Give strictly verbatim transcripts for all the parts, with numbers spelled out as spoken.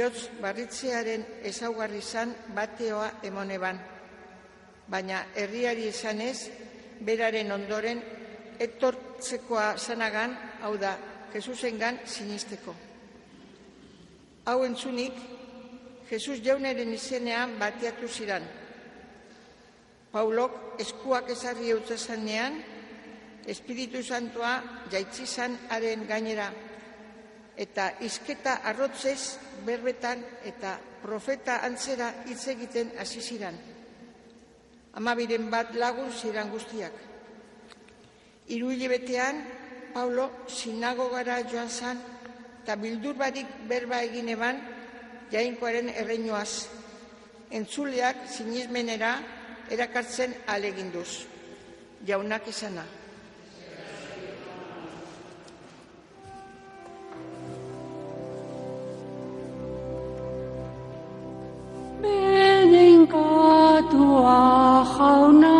bihotz barritzearen ezaugarri zan bateoa emoneban, baina herriari esanez, beraren ondoren etortzekoa zanagan, hau da, Jesusengan sinisteko. Hau entzunik, Jesus jaunaren izenean bateatu ziran. Paulok eskuak ezarri eutzazanean, Espiritu Santua jaitzizan haren gainera, eta izketa arrotzez berbetan eta profeta antzera hitz egiten hasi ziran. Hamabiren bat lagun ziran guztiak. Hiru hilabetean, Paulo sinagogara joan zan, eta bildur barik berba egin eban Jainkoaren erreinuaz. Entzuleak sinismenera erakartzen aleginduz. Jaunak esana. Bedenkatua jauna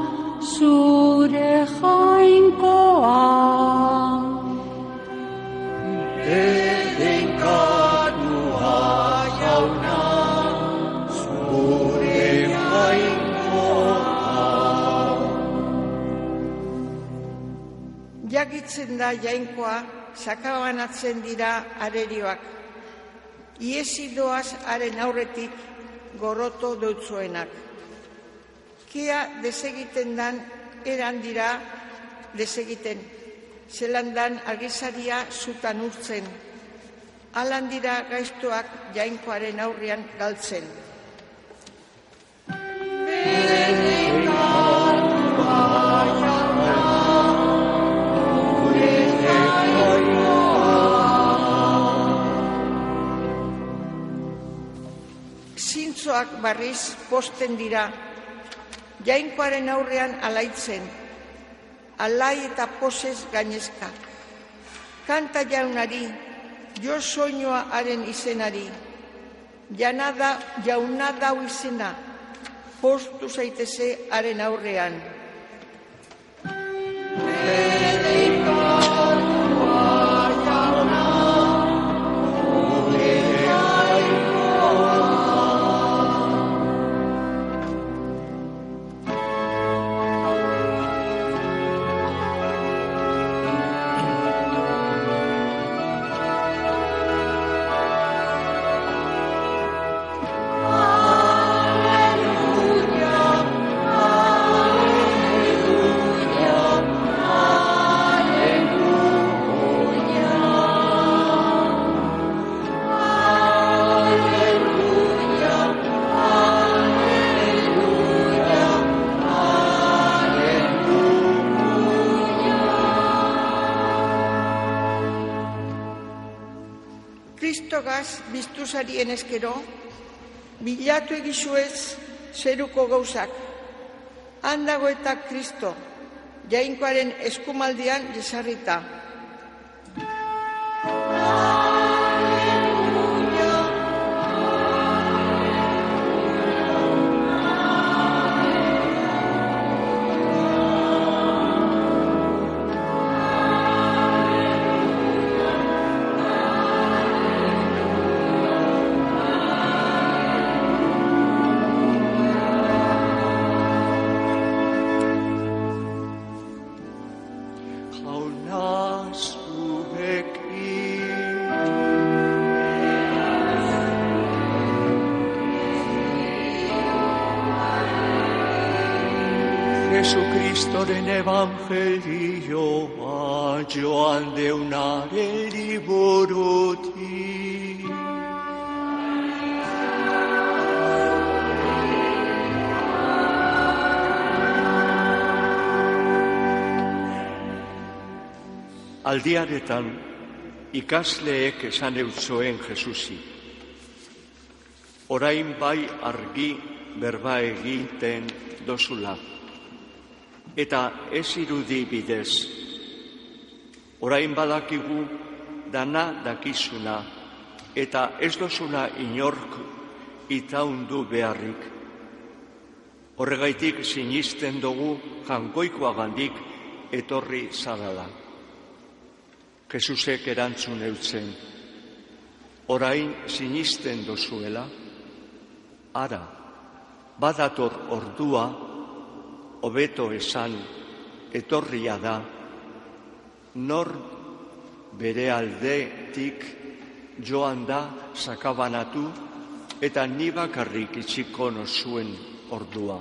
zure jainkoa. Bedenkatua jauna zure jainkoa. Jakitzen da jainkoa, sakabanatzen dira arerioak. Iesi doaz haren aurretik goroto deutzuenak. Kea desegiten dan eran dira desegiten, zelandan argizaria zutan urtzen, alan dira gaiztoak jainkoaren aurrean galtzen. Zintzoak barriz posten dira, jainkoaren aurrean alaitzen, alai eta posez gainezka. Kanta jaunari, jo soinua haren izenari, janada jaunadau izena, postu zaiteze haren aurrean. Kristogaz biztuzarien eskero, bilatu egizuez zeruko gauzak. Handago eta Kristo, jainkoaren eskumaldian jesarrita. Jesucristoren evangelioa joan deunaren liburutik. Aldiaretan ikasleek esan eutzoen Jesusi. Orain bai argi berba egiten dozula. Eta ez irudi bidez. Orain badakigu dana dakizuna, eta ez dozuna inork itaundu beharrik. Horregaitik sinisten dugu jangoikoagandik etorri zarala. Jesusek erantzun eutzen. orain sinisten dozuela, ara, badator ordua, hobeto esan, etorria da, nor bere aldetik joan da sakabanatu eta ni bakarrik itxiko nozuen ordua.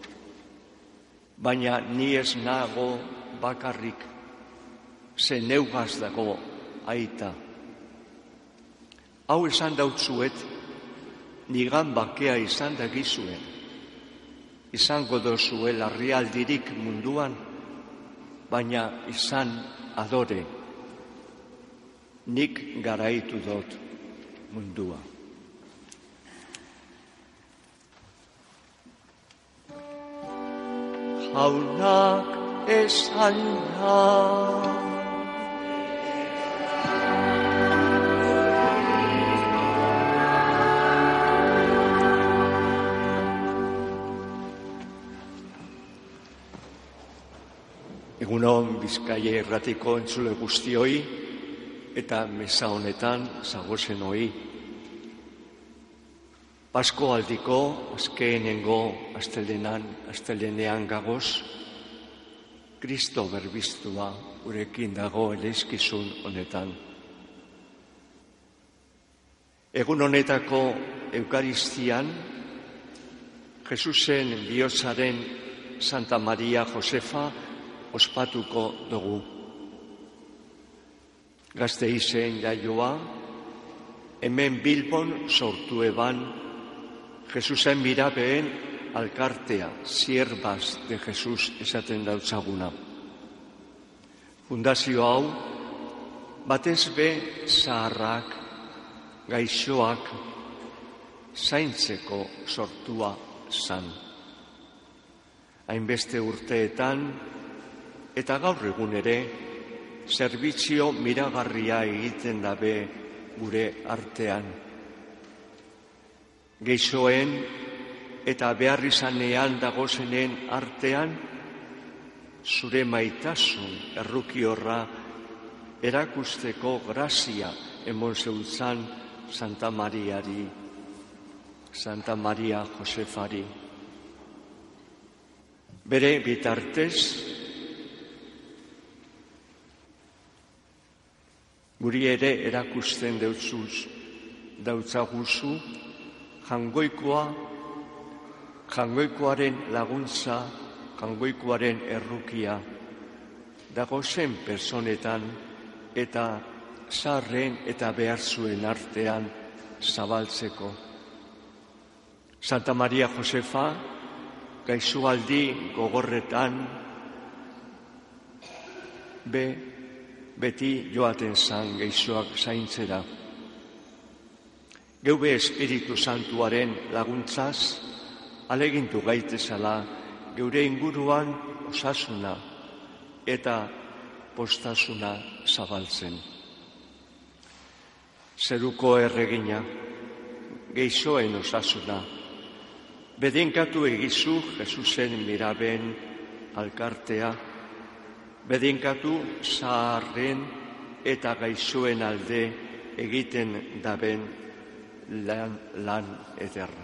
Baina ni ez nago bakarrik, ze neugaz dago aita. Hau esan dautzuet, nigan bakea izan dagizuen. Izango dozue larrialdirik munduan, baina izan adore. Nik garaitu dut mundua. Jaunak esan da. Egunon Bizkaia irratiko entzule guztioi eta mesa honetan zagozen hoi. Pasko aldiko azkenengo astelenan, astelenean gagoz, Kristo berbiztua gurekin dago eleizkizun honetan. Egun honetako Eukaristian, Jesusen bihotzaren Santa Maria Josefa ospatuko dugu. Gasteizen jaioa, hemen Bilbon sortu eban, Jesusen mirabeen alkartea, siervas de Jesus esaten dautzaguna. Fundazio hau, batez be zaharrak, gaixoak, zaintzeko sortua zan. Hainbeste urteetan, eta gaur egun ere, zerbitzio miragarria egiten dabe gure artean. Geixoen eta beharrizanean dagozenen artean, zure maitasun errukiorra erakusteko grazia emon zeutzan Santa Mariari, Santa Maria Josefari. Bere bitartez, guri ere erakusten deutzuz, dautzaguzu, jangoikoa, jangoikoaren laguntza, jangoikoaren errukia, dagozen personetan eta zaharren eta behartzuen artean zabaltzeko. Santa Maria Josefa, gaixoaldi gogorretan, be, beti joaten zan geixoak zaintzera. Geube Espiritu Santuaren laguntzaz, alegintu gaitezala geure inguruan osasuna eta postasuna zabaltzen. Zeruko erregina, geixoen osasuna, bedinkatu egizu Jesusen miraben alkartea, bedinkatu zaharren eta gaixoen alde egiten daben lan, lan ederra.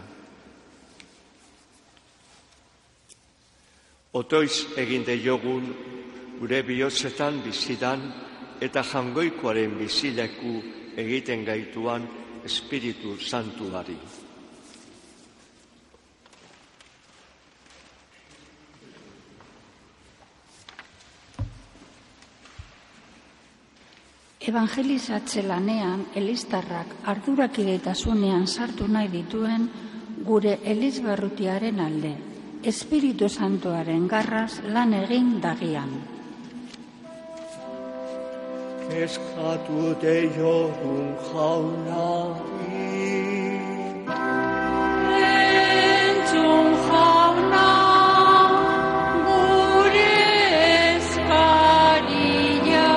Otoiz egin deiogun gure bihotzetan bizidan eta jangoikoaren bizileku egiten gaituan Espiritu Santuari. Evangelizatze lanean, eliztarrak ardurakidetasunean sartu nahi dituen gure elizbarrutiaren alde, Espiritu Santuaren garraz lan egin dagian. Eskatu deiogun jaunari. Entzun jauna, gure eskaria.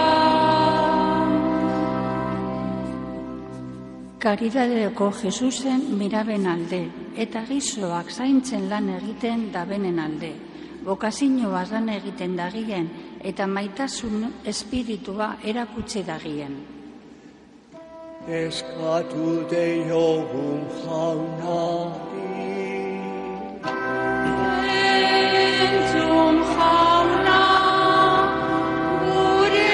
Karidadeko Jesusen miraben alde, eta gizoak zaintzen lan egiten dabenen alde, bokazioaz lan egiten dagien, eta maitasun espiritua erakutsi dagien. eskatu deiogun jaunari. Entzun jauna, gure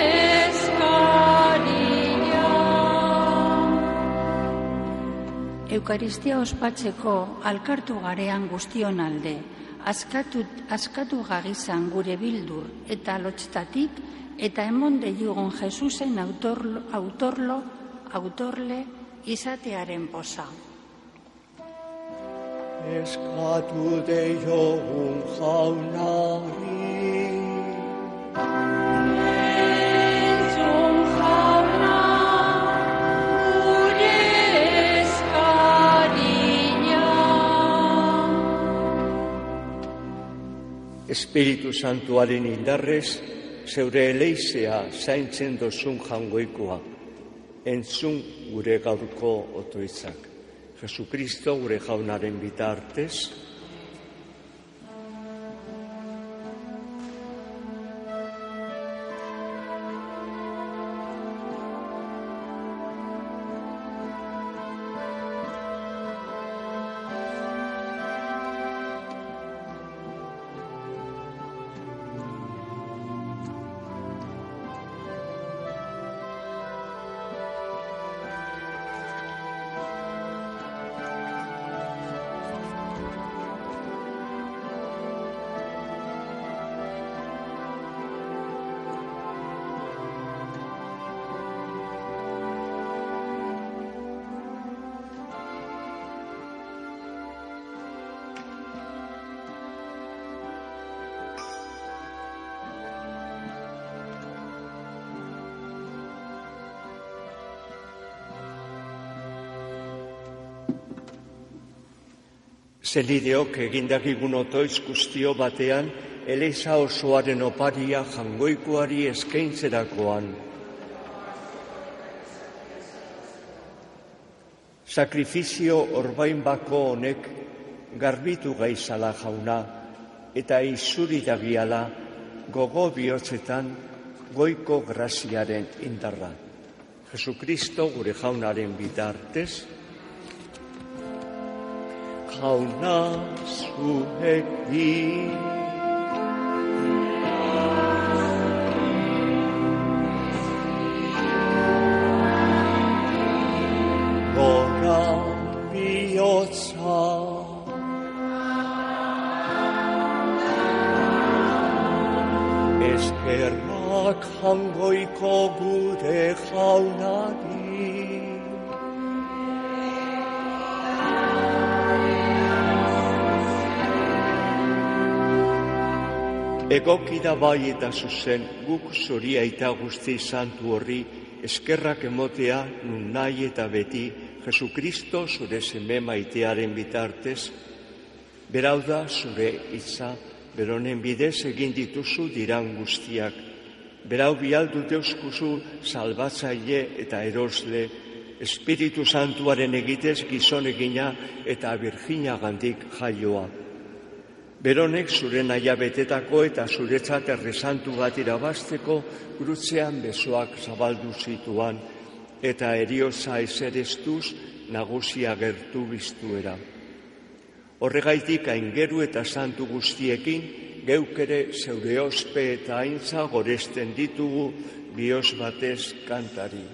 eskaria. Eukaristia ospatzeko alkartu garean guztion alde, askatu, askatu gagizan gure bildur eta lotxtatik, eta emon deiogun Jesusen autorlo, autorlo, autorle izatearen posa. Eskatu deiogun jaunari. Entzun jauna, gure eskaria. Espiritu Santuaren indarrez, zeure eleizea zaintzen dozun jangoikoa, entzun gure gaurko otoitzak. Jesukristo gure jaunaren bitartez, zelideok egindakigun otoitz guztio batean, eleiza osoaren oparia jangoikoari eskaintzerakoan. Sakrifizio orbain bako honek garbitu gaizala jauna, eta izuri dagiala gogo bihotzetan goiko graziaren indarra. Jesukristo gure jaunaren bitartez, jauna zuekin. Gora bihotza, eskerrak jangoiko gure jaunari. Egokida bai eta zuzen guk zuri aita guzti santu horri eskerrak emotea nun nahi eta beti Jesukristo zure seme maitearen bitartez, berau da zure hitza, beronen bidez egin dituzu diran guztiak, berau bialdu deuskuzu salbatzaile eta erosle, Espiritu Santuaren egitez gizon egina eta Virginia gandik jaioa. Beronek zure naia betetako eta zuretzat erresantu bat irabazteko grutzean besoak zabaldu zituan eta erioza eserestuz nagusia gertu biztuera. Horregaitik aingeru eta santu guztiekin geuk ere zeure ospe eta aintza goresten ditugu bihotz batez kantari.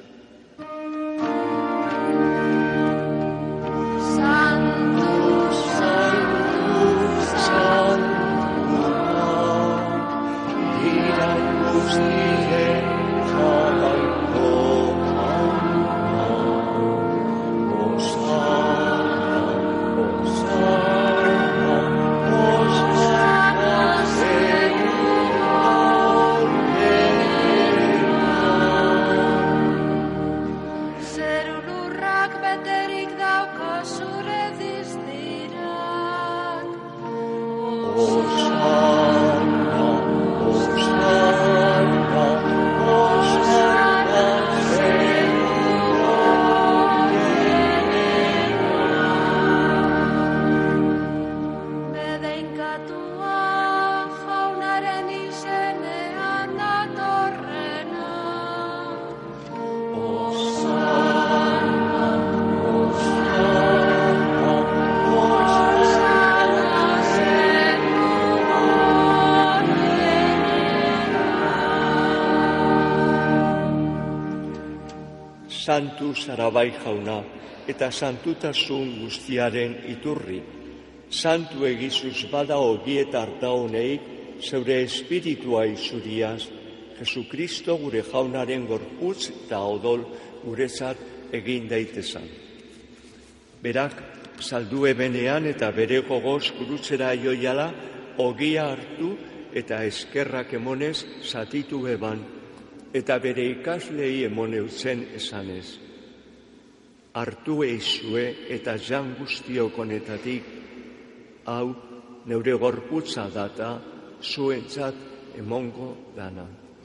Oh, santu zarabai jauna, eta santutasun guztiaren iturri. Santu egizuz bada ogi eta artaunei, zeure espiritua izuriaz, Jesukristo gure jaunaren gorputz eta odol guretzat egin daitezan. Berak, saldu ebenean eta bere gogoz gurutzera joiala, ogia hartu eta eskerrak emonez zatitu eban, eta bere ikaslei emoneutzen esanez. Hartu eizue eta jan guztiok honetatik, hau neure gorputza data zuentzat emongo dana.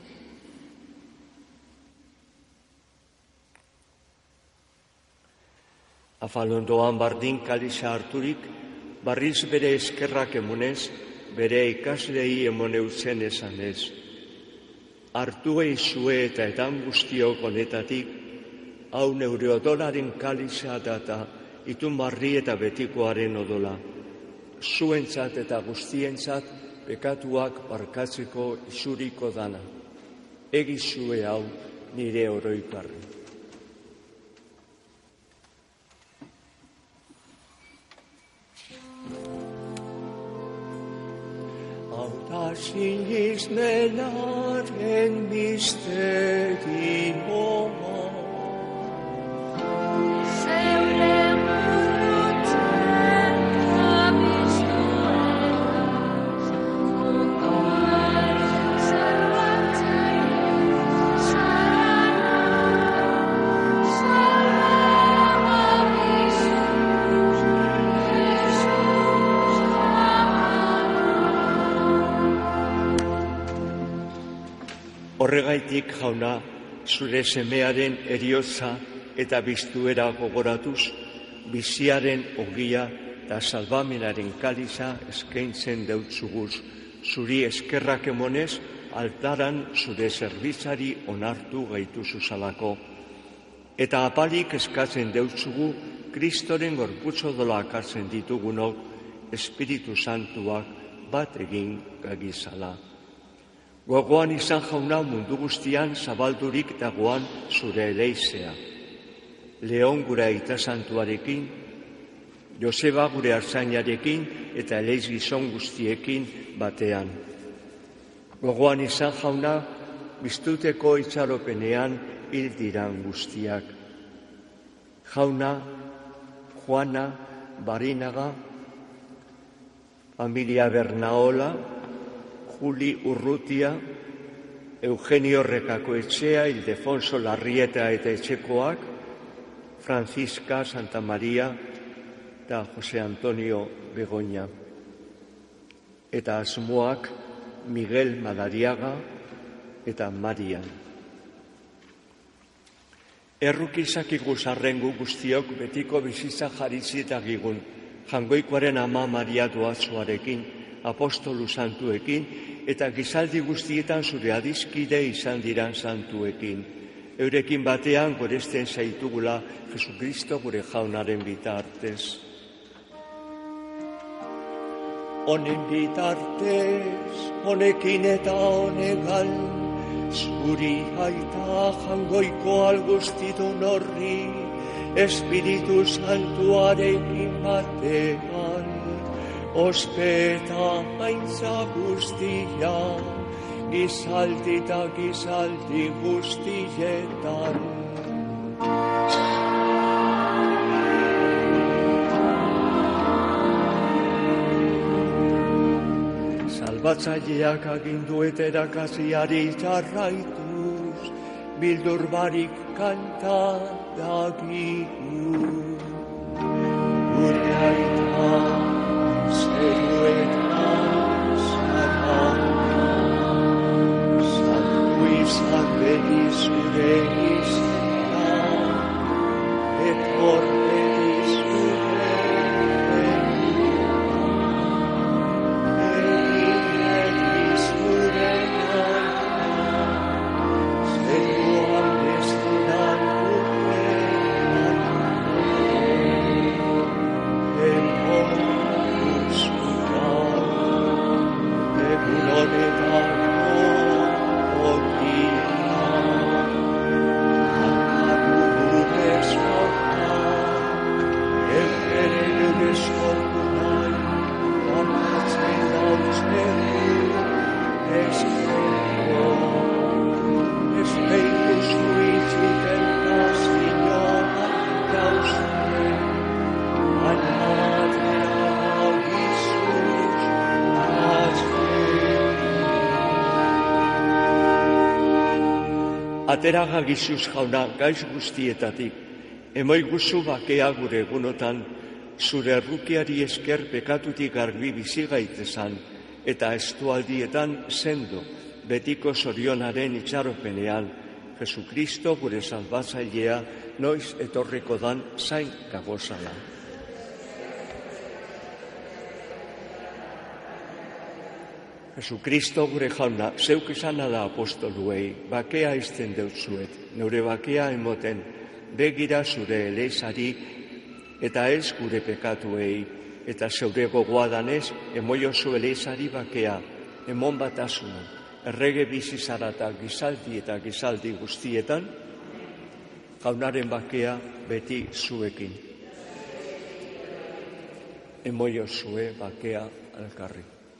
Afalondoan bardin kaliza harturik, barriz bere eskerrak emonez, bere ikaslei emoneutzen esanez. Hartu eizue eta edan guztiok honetatik, hau neure odolaren kaliza data, itun barri eta betikoaren odola. Zuentzat eta guztientzat bekatuak barkatzeko izuriko dana. Egizue hau nire oroikarri. Hau da sinismenaren misterioa, horregaitik, jauna, zure semearen eriotza eta biztuera gogoratuz, biziaren ogia eta salbamenaren kaliza eskaintzen deutzuguz, zuri eskerrak emonez, altaran zure zerbitzari onartu gaituzu zalako. Eta apalik eskatzen deutzugu, Kristoren gorputzo dola akartzen ditugunok, Espiritu Santuak bat egin gagizala. Gogoan izan jauna mundu guztian zabaldurik dagoan zure eleizea. Leon gure aita santuarekin, Joseba gure artzainarekin eta eleiz gizon guztiekin batean. Gogoan izan jauna biztuteko itxaropenean hil diran guztiak. Jauna, Juana, Barinaga, familia Bernaola, Juli Urrutia, Eugenio Rekakoetxea, Ildefonso Larrieta eta Etxekoak, Francisca Santa Maria eta Jose Antonio Begoña. Eta asmoak Miguel Madariaga eta Marian. Errukizak iguzarrengu guztiok betiko bizitza jaritzi eta gigun, jangoikoaren ama Maria Doatzuarekin, apostolu santuekin, eta gizaldi guztietan zure adiskide izan diran santuekin. Eurekin batean goresten zaitugula Jesukristo gure jaunaren bitartez. Honen bitartez, honekin eta honegal, zuri aita jangoiko alguztidun horri, Espiritu Santuarekin batean, ospeta haintza guztia, gizaldi eta gizaldi guztietan. Salbatzaileak agindu eta erakaziari jarraituz, bildur barik kanta dagigu. Gure aita zeruetan zara, santu izan bedi zure izena, etor bedi zure benua, egin zure gana, zeruan bestenan urte, Ateraga gizuz jauna gaiz guztietatik, emoi guzu bakea gure egunotan, zure errukiari esker pekatutik garbi bizi gaitezan, eta estualdietan sendo, betiko zorionaren itxaropenean, Jesukristo gure salbatzailea noiz etorriko dan zain gagozala. Jesukristo gure jauna, zeuk esan da apostoluei, bakea izten deutzuet, neure bakea emoten, begira zure elezari, eta ez gure pekatuei, eta zeure gogoa danez, emoiozu elezari bakea, emon batasuna, errege bizi zarata gizaldi eta gizaldi guztietan, jaunaren bakea beti zuekin. Emoiozue bakea elkarri.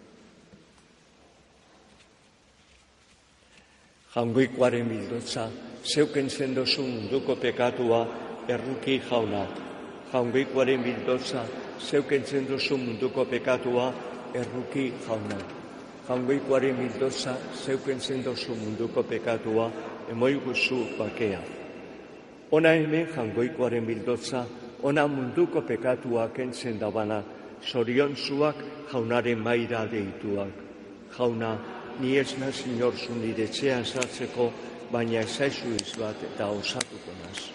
Jaungoikoaren bildotza, zeuken zendozu munduko pekatua erruki jauna. Jaungoikoaren bildotza, zeuken zendozu munduko pekatua erruki jauna. Jaungoikoaren bildotza, zeuken zendozu munduko pekatua emoi guzu bakea. Ona hemen jaungoikoaren bildotza, ona munduko pekatua kentzen dabana, zoriontzuak jaunaren maira deituak. Jauna, ni ez naz inorzu nire etxean sartzeko, baina ezaizu izbat eta osatuko naz.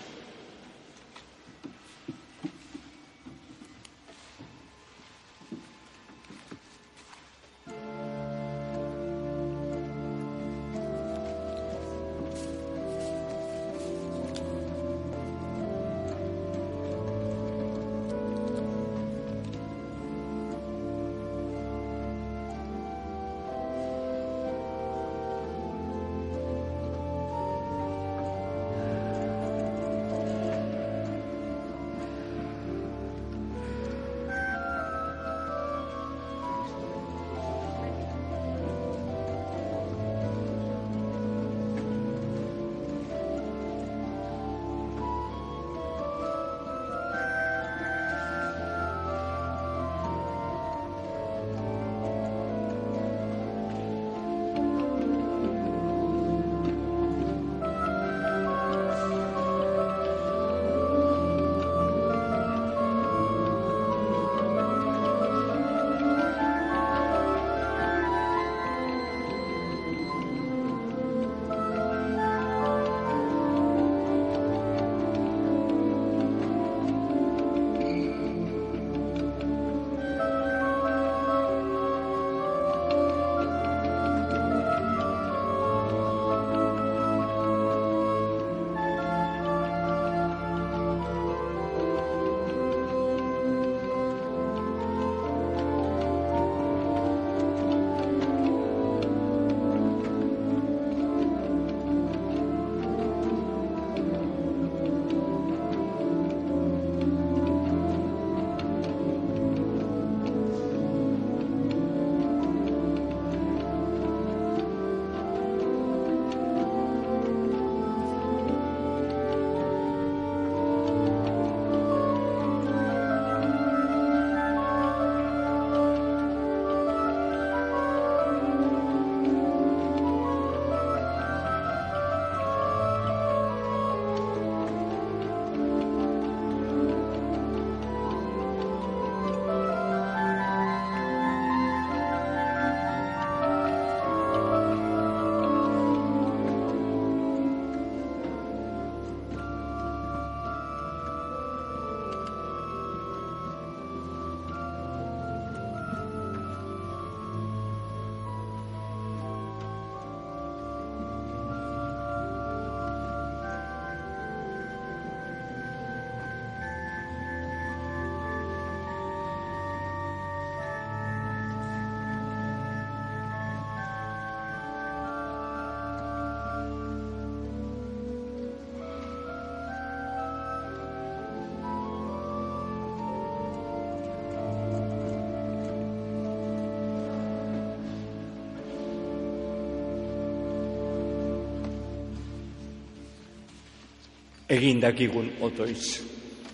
egin dakigun otoitz.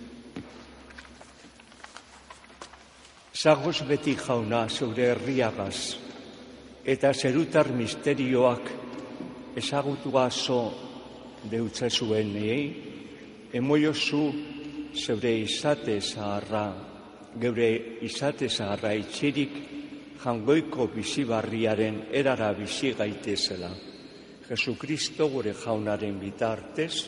Zagoz beti jauna zeure herriagaz, eta zerutar misterioak ezagutua zo deutza zuenei, emoiozu zeure izate zaharra, geure izate zaharra itxirik jangoiko bizibarriaren erara bizi gaitezela. Jesukristo gure jaunaren bitartez,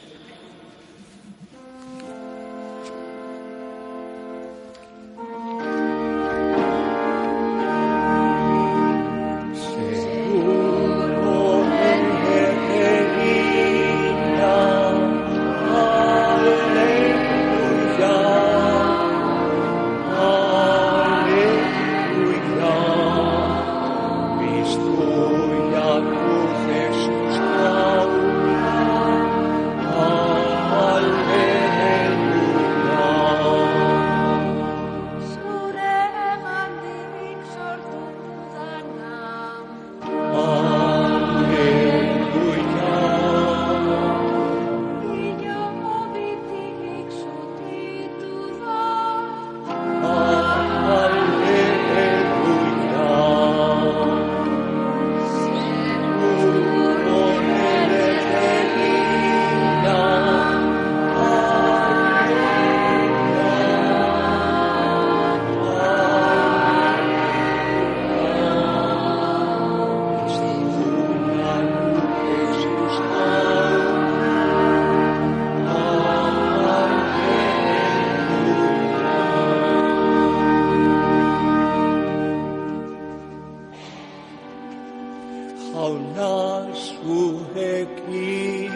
jauna zuekin.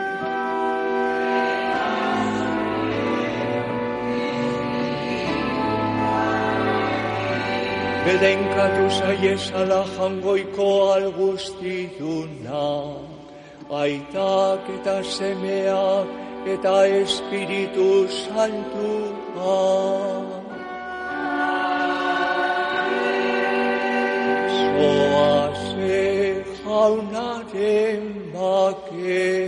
Bedenkatu zaiezala jangoiko algustiduna, aitak eta semeak eta espiritu santua. Zoaze jaunaren bake.